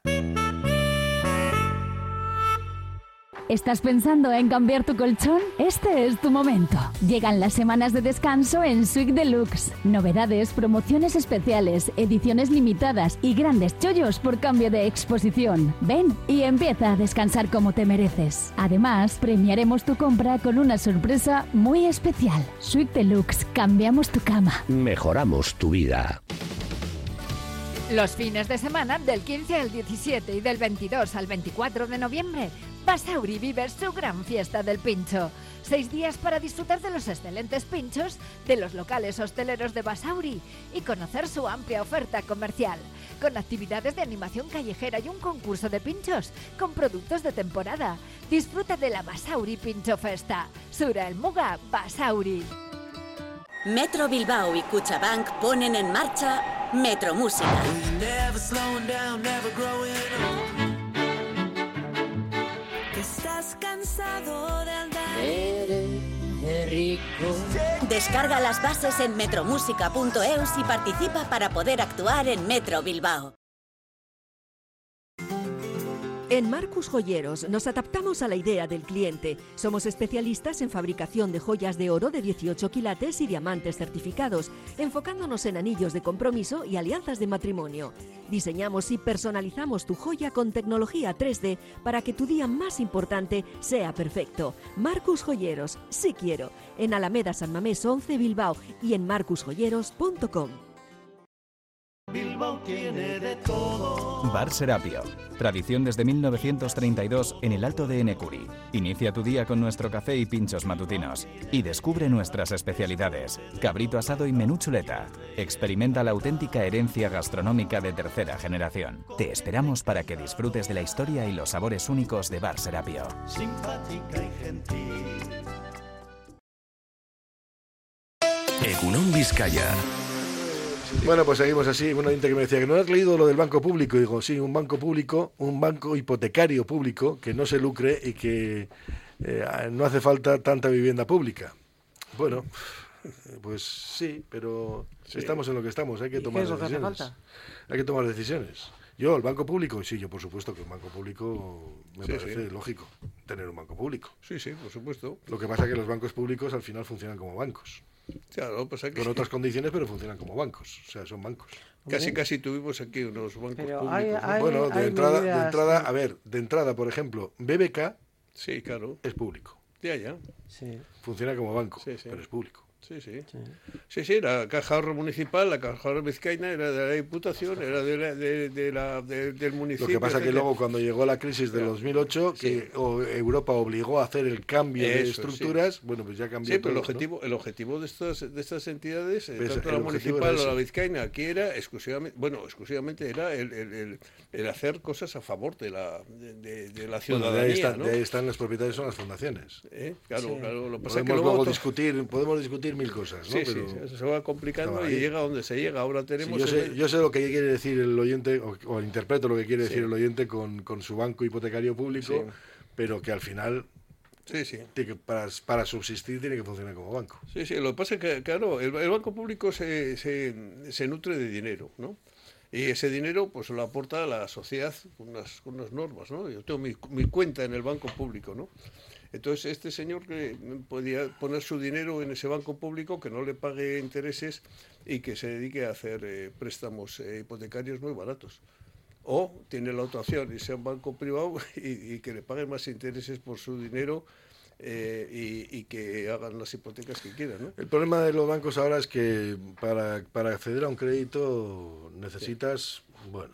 S7: ¿Estás pensando en cambiar tu colchón? Este es tu momento. Llegan las semanas de descanso en Suic Deluxe. Novedades, promociones especiales, ediciones limitadas y grandes chollos por cambio de exposición. Ven y empieza a descansar como te mereces. Además, premiaremos tu compra con una sorpresa muy especial. Suic Deluxe, cambiamos tu cama.
S6: Mejoramos tu vida.
S8: Los fines de semana del 15 al 17 y del 22 al 24 de noviembre, Basauri vive su gran fiesta del pincho. 6 días para disfrutar de los excelentes pinchos de los locales hosteleros de Basauri y conocer su amplia oferta comercial, con actividades de animación callejera y un concurso de pinchos con productos de temporada. Disfruta de la Basauri Pincho Festa. Sura el Muga, Basauri.
S12: Metro Bilbao y Kutxabank ponen en marcha Metro Música.
S13: ¿Estás cansado de andar? Rico.
S12: Descarga las bases en metromusica.eus y participa para poder actuar en Metro Bilbao.
S14: En Marcus Joyeros nos adaptamos a la idea del cliente. Somos especialistas en fabricación de joyas de oro de 18 quilates y diamantes certificados, enfocándonos en anillos de compromiso y alianzas de matrimonio. Diseñamos y personalizamos tu joya con tecnología 3D para que tu día más importante sea perfecto. Marcus Joyeros, sí quiero. En Alameda San Mamés 11 Bilbao y en marcusjoyeros.com.
S15: Bilbao tiene de todo.
S16: Bar Serapio. Tradición desde 1932 en el Alto de Enecuri. Inicia tu día con nuestro café y pinchos matutinos. Y descubre nuestras especialidades. Cabrito asado y menú chuleta. Experimenta la auténtica herencia gastronómica de tercera generación. Te esperamos para que disfrutes de la historia y los sabores únicos de Bar Serapio.
S15: Simpática y gentil.
S6: Egunon Vizcaya.
S2: Bueno, pues seguimos así. Bueno, gente que me decía que no has leído lo del banco público. Digo, sí, un banco público, un banco hipotecario público que no se lucre y que no hace falta tanta vivienda pública. Bueno, pues sí, pero estamos en lo que estamos. Hay que tomar decisiones. Hay que tomar decisiones. Yo, el banco público, sí, yo por supuesto que un banco público me parece lógico tener un banco público.
S4: Sí, por supuesto.
S2: Lo que pasa es que los bancos públicos al final funcionan como bancos.
S4: Claro, pues
S2: con otras condiciones, pero funcionan como bancos, o sea, son bancos.
S4: Casi tuvimos aquí unos bancos
S3: Pero
S4: públicos.
S2: Bueno, de entrada, por ejemplo, BBK
S4: sí, claro.
S2: es público.
S4: Ya.
S3: Sí.
S2: Funciona como banco, pero es público.
S4: Sí, la Caja Ahorro Municipal, la Caja Ahorro Vizcaína era de la Diputación, era del municipio.
S2: Lo que pasa es que luego cuando llegó la crisis del 2008, Europa obligó a hacer el cambio de estructuras, bueno, pues ya cambió.
S4: Sí, pero
S2: todo,
S4: el objetivo de estas entidades, tanto la municipal o la Vizcaína, aquí era exclusivamente era el hacer cosas a favor de la ciudadanía.
S2: De ahí están los propietarios, son las fundaciones.
S4: Claro. Lo que pasa es que
S2: podemos discutir mil cosas, ¿no?
S4: Pero se va complicando y llega donde se llega. Ahora tenemos...
S2: yo sé lo que quiere decir el oyente, o interpreto lo que quiere decir el oyente con su banco hipotecario público, pero que al final, para subsistir, tiene que funcionar como banco.
S4: Sí, lo que pasa es que, claro, el banco público se nutre de dinero, ¿no? Y ese dinero pues lo aporta a la sociedad con unas normas, ¿no? Yo tengo mi cuenta en el banco público, ¿no? Entonces, este señor que podía poner su dinero en ese banco público, que no le pague intereses y que se dedique a hacer préstamos hipotecarios muy baratos. O tiene la otra opción, irse a un banco privado y que le paguen más intereses por su dinero y que hagan las hipotecas que quieran, ¿no?
S2: El problema de los bancos ahora es que para acceder a un crédito necesitas,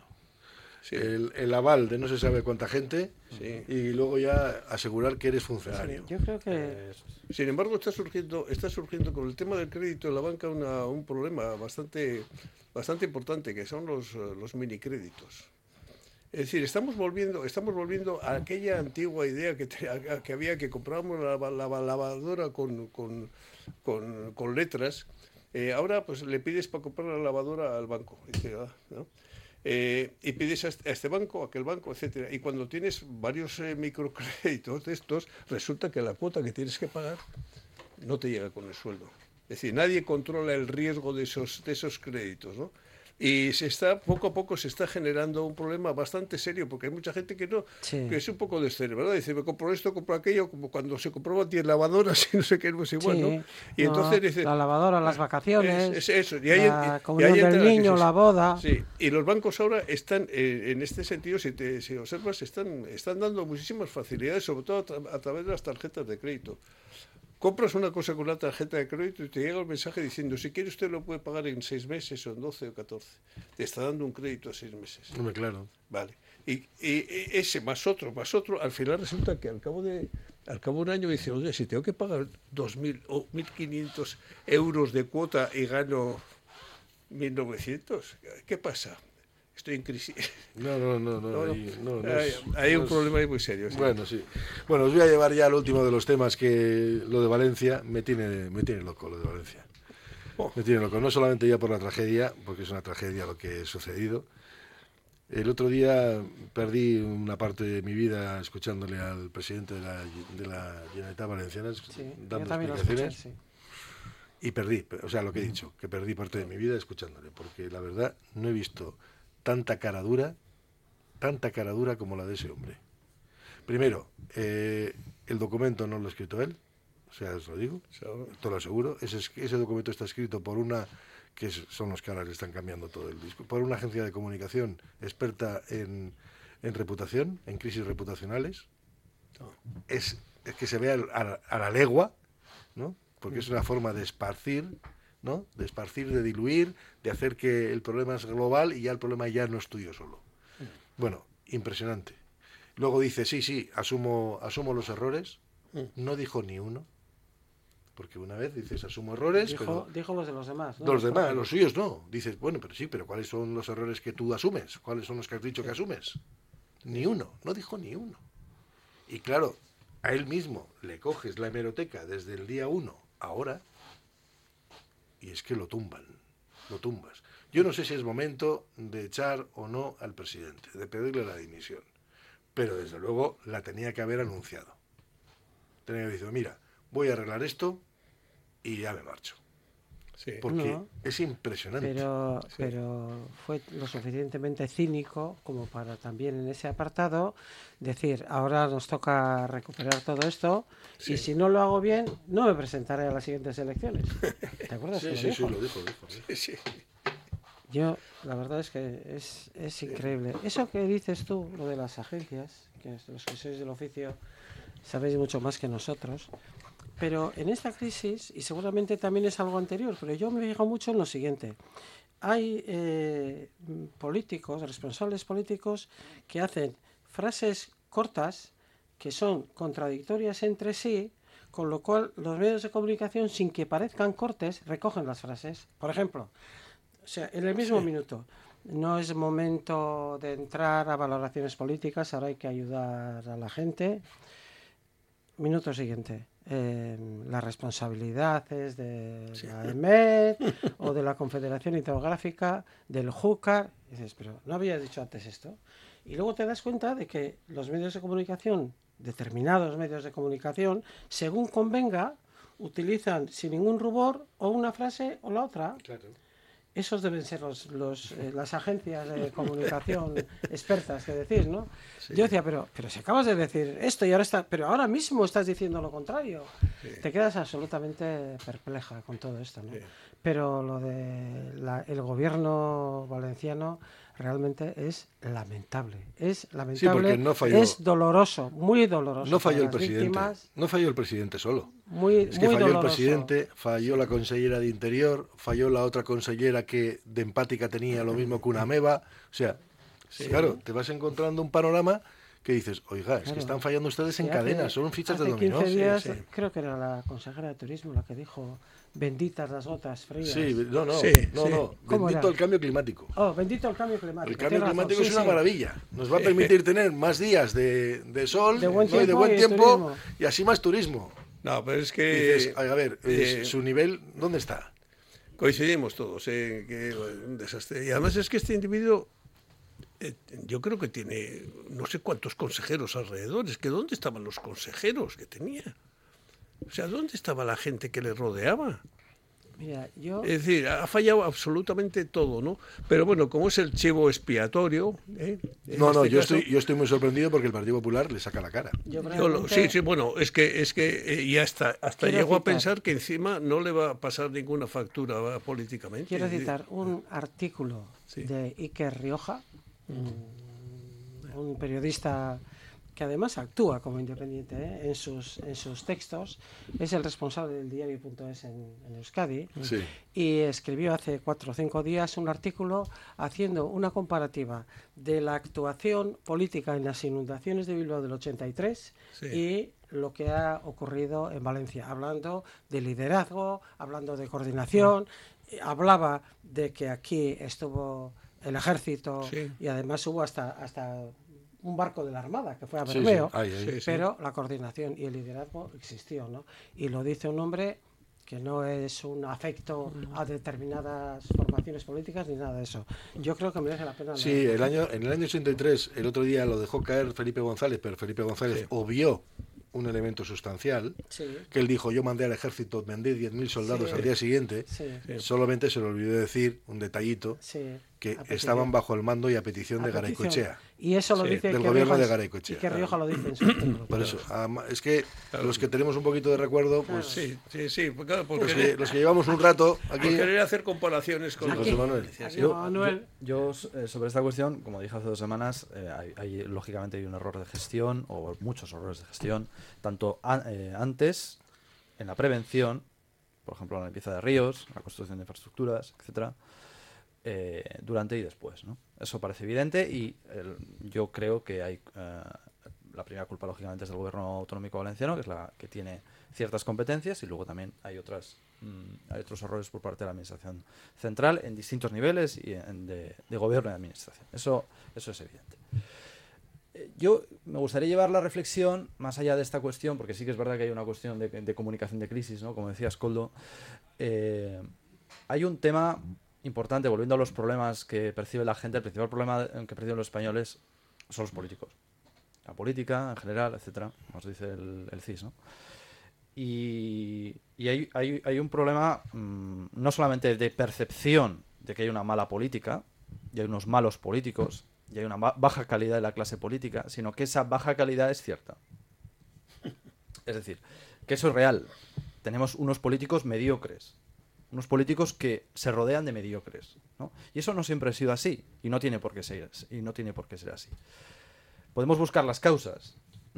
S2: el aval de no se sabe cuánta gente y luego ya asegurar que eres funcionario.
S3: Yo creo que...
S4: Sin embargo, está surgiendo con el tema del crédito en la banca un problema bastante importante, que son los minicréditos. Es decir, estamos volviendo a aquella antigua idea que había, que comprábamos la lavadora con letras. Ahora pues le pides para comprar la lavadora al banco, ¿no? Y pides a este banco, a aquel banco, etcétera. Y cuando tienes varios microcréditos de estos, resulta que la cuota que tienes que pagar no te llega con el sueldo. Es decir, nadie controla el riesgo de esos créditos, ¿no? Y poco a poco se está generando un problema bastante serio, porque hay mucha gente que es un poco descerebrada, dice, me compro esto, compro aquello, como cuando se compraban 10 lavadoras y no sé qué, no es igual, ¿no? Y entonces dice,
S3: la lavadora, las vacaciones,
S4: es eso,
S3: la comunión del niño, la boda.
S4: Sí, y los bancos ahora están, en este sentido, si observas, están dando muchísimas facilidades, sobre todo a través de las tarjetas de crédito. Compras una cosa con una tarjeta de crédito y te llega el mensaje diciendo, si quiere usted lo puede pagar en 6 meses o en 12 o 14. Te está dando un crédito a 6 meses.
S2: No, claro.
S4: Vale. Y ese más otro, al final resulta que al cabo de un año dice, oye, si tengo que pagar 2.000 o 1.500 euros de cuota y gano 1.900, ¿qué pasa? Estoy en crisis.
S2: No.
S4: Hay un problema ahí muy serio. Sí.
S2: Bueno, sí. Bueno, os voy a llevar ya al último de los temas, que lo de Valencia me tiene loco, lo de Valencia. Me tiene loco, no solamente ya por la tragedia, porque es una tragedia lo que ha sucedido. El otro día perdí una parte de mi vida escuchándole al presidente de la Generalitat Valenciana, dando explicaciones. Y perdí, o sea, lo que he dicho, que perdí parte de mi vida escuchándole, porque la verdad no he visto tanta cara dura como la de ese hombre. Primero, el documento no lo ha escrito él, o sea, os lo digo, te lo aseguro. Ese documento está escrito por una, que son los que ahora le están cambiando todo el disco, por una agencia de comunicación experta en reputación, en crisis reputacionales. Es que se ve a la legua, ¿no? Porque es una forma de esparcir, ¿no? De esparcir, de diluir, de hacer que el problema es global y ya el problema ya no es tuyo solo. Bueno, impresionante. Luego dice, sí, asumo los errores. No dijo ni uno. Porque una vez dices, asumo errores,
S3: dijo los de los demás, ¿no?
S2: Los demás, los suyos no. Dices, bueno, pero ¿cuáles son los errores que tú asumes? ¿Cuáles son los que has dicho que asumes? Ni uno, no dijo ni uno. Y claro, a él mismo le coges la hemeroteca desde el día 1 ahora, y es que lo tumbas. Yo no sé si es momento de echar o no al presidente, de pedirle la dimisión, pero desde luego la tenía que haber anunciado. Tenía que haber dicho, mira, voy a arreglar esto y ya me marcho. Sí. Porque es impresionante.
S3: Pero fue lo suficientemente cínico como para también en ese apartado decir, ahora nos toca recuperar todo esto y si no lo hago bien, no me presentaré a las siguientes elecciones. ¿Te acuerdas?
S2: Sí, lo dijo.
S4: Sí.
S3: Yo, la verdad es que es increíble. Eso que dices tú, lo de las agencias, que los que sois del oficio sabéis mucho más que nosotros, pero en esta crisis, y seguramente también es algo anterior, pero yo me fijo mucho en lo siguiente. Hay políticos, responsables políticos, que hacen frases cortas que son contradictorias entre sí, con lo cual los medios de comunicación, sin que parezcan cortes, recogen las frases. Por ejemplo, o sea, en el mismo minuto, no es momento de entrar a valoraciones políticas, ahora hay que ayudar a la gente. Minuto siguiente, las responsabilidades de la EMED o de la Confederación Hidrográfica, del Júcar. Dices, pero ¿no habías dicho antes esto? Y luego te das cuenta de que los medios de comunicación, determinados medios de comunicación, según convenga, utilizan sin ningún rubor o una frase o la otra. Claro. Esos deben ser las agencias de comunicación expertas que decís, ¿no? Sí. Yo decía, pero si acabas de decir esto y pero ahora mismo estás diciendo lo contrario. Sí. Te quedas absolutamente perpleja con todo esto, ¿no? Sí. Pero lo de el gobierno valenciano realmente es lamentable. Es lamentable, sí, no falló, es doloroso, muy doloroso.
S2: No falló el presidente, víctimas. No falló el presidente solo.
S3: Es que
S2: falló
S3: doloroso.
S2: El presidente, falló la consellera de Interior, falló la otra consellera que de empática tenía lo mismo que una ameba. O sea, sí, claro, te vas encontrando un panorama que dices, oiga, es que están fallando ustedes en cadena, son fichas de dominó.
S3: Hace 15 días, creo que era la consejera de Turismo la que dijo, benditas las gotas frías.
S2: No. Bendito el cambio climático.
S3: Oh, bendito el cambio climático.
S2: El cambio climático es una maravilla. Nos va a permitir tener más días de sol, de buen tiempo y así más turismo.
S4: No, pero es que...
S2: Dices, a ver, su nivel, ¿dónde está?
S4: Coincidimos todos, que un desastre. Y además es que este individuo, yo creo que tiene no sé cuántos consejeros alrededor. Es que ¿dónde estaban los consejeros que tenía? O sea, ¿dónde estaba la gente que le rodeaba?
S3: Mira,
S4: es decir, ha fallado absolutamente todo, ¿no? Pero bueno, como es el chivo expiatorio...
S2: yo estoy muy sorprendido porque el Partido Popular le saca la cara.
S4: Bueno, es que ya hasta llego a pensar que encima no le va a pasar ninguna factura políticamente.
S3: Quiero citar un artículo de Iker Rioja, un periodista que además actúa como independiente en sus textos, es el responsable del diario.es en Euskadi, y escribió hace 4 o 5 días un artículo haciendo una comparativa de la actuación política en las inundaciones de Bilbao del 83 y lo que ha ocurrido en Valencia, hablando de liderazgo, hablando de coordinación, hablaba de que aquí estuvo el ejército y además hubo hasta un barco de la Armada que fue a Bermeo, pero la coordinación y el liderazgo existió, ¿no? Y lo dice un hombre que no es un afecto a determinadas formaciones políticas ni nada de eso. Yo creo que merece la pena.
S2: Sí, en el año 83, el otro día lo dejó caer Felipe González, pero Felipe González obvió un elemento sustancial, que él dijo, yo mandé al ejército, vendí 10.000 soldados al día siguiente, solamente se le olvidó decir un detallito, que estaban bajo el mando y a petición de Garaycoechea.
S3: Y eso lo dice
S2: del gobierno de Garaycoechea.
S3: Y que Rioja lo dice en su artículo.
S2: Por eso, es que los que tenemos un poquito de recuerdo, pues porque los que llevamos un rato aquí...
S4: Por querer hacer comparaciones con
S2: José Manuel.
S5: Yo sobre esta cuestión, como dije hace 2 semanas, lógicamente hay un error de gestión, o muchos errores de gestión, tanto antes, en la prevención, por ejemplo, la limpieza de ríos, la construcción de infraestructuras, etcétera, durante y después, ¿no? Eso parece evidente y yo creo que hay la primera culpa, lógicamente, es del gobierno autonómico valenciano, que es la que tiene ciertas competencias, y luego también hay otros errores por parte de la administración central en distintos niveles y de gobierno y de administración. Eso es evidente. Yo me gustaría llevar la reflexión más allá de esta cuestión, porque sí que es verdad que hay una cuestión de comunicación de crisis, ¿no? Como decía Koldo, hay un tema importante, volviendo a los problemas que percibe la gente. El principal problema que perciben los españoles son los políticos. La política en general, etcétera, como se dice el CIS, ¿no? Y hay un problema no solamente de percepción de que hay una mala política y hay unos malos políticos y hay una baja calidad de la clase política, sino que esa baja calidad es cierta. Es decir, que eso es real. Tenemos unos políticos mediocres. unos políticos que se rodean de mediocres, ¿no? Y eso no siempre ha sido así, y no tiene por qué ser así. Podemos buscar las causas,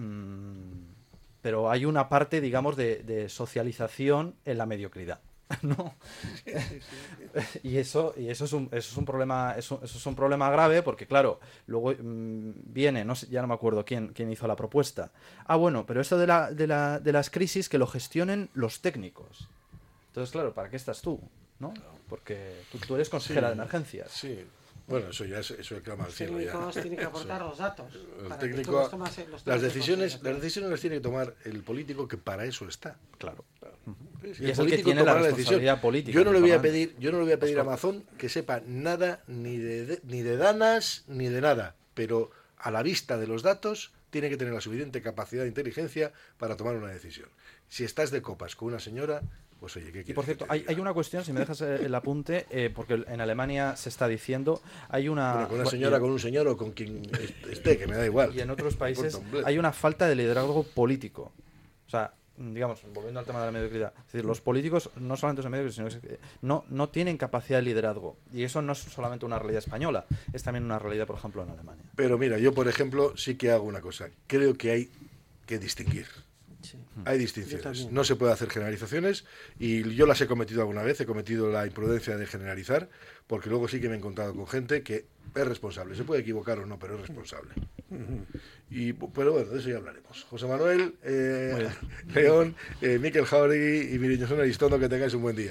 S5: pero hay una parte, digamos, de socialización en la mediocridad, ¿no? Y eso es un problema grave, porque claro, luego viene, no sé, ya no me acuerdo quién hizo la propuesta. Bueno, pero esto de las crisis que lo gestionen los técnicos. Entonces, claro, ¿para qué estás tú? ¿No? Porque tú eres consejera de emergencias.
S2: Sí. Bueno, eso clama al cielo.
S3: Los técnicos tienen que aportar los datos.
S2: El técnico, las decisiones las tiene que tomar el político, que para eso está.
S5: Claro.
S2: Sí,
S5: Y es el que tiene la responsabilidad política.
S2: Yo no le voy a pedir a Amazon que sepa nada ni de danas ni de nada, pero a la vista de los datos tiene que tener la suficiente capacidad de inteligencia para tomar una decisión. Si estás de copas con una señora, pues oye, ¿qué quieres?
S5: Y por cierto, hay una cuestión, si me dejas el apunte, porque en Alemania se está diciendo, hay una...
S2: Bueno, con una señora, con un señor o con quien esté, que me da igual.
S5: Y en otros países hay una falta de liderazgo político. O sea, digamos, volviendo al tema de la mediocridad, es decir, los políticos no solamente son mediocres, sino que no tienen capacidad de liderazgo. Y eso no es solamente una realidad española, es también una realidad, por ejemplo, en Alemania.
S2: Pero mira, yo, por ejemplo, sí que hago una cosa. Creo que hay que distinguir. Sí. Hay distinciones. No se puede hacer generalizaciones, y yo las he cometido alguna vez. He cometido la imprudencia de generalizar, porque luego sí que me he encontrado con gente que es responsable. Se puede equivocar o no, pero es responsable. Pero bueno, de eso ya hablaremos. José Manuel, León, Miquel Jauregui y Miriño Son Aristondo, que tengáis un buen día.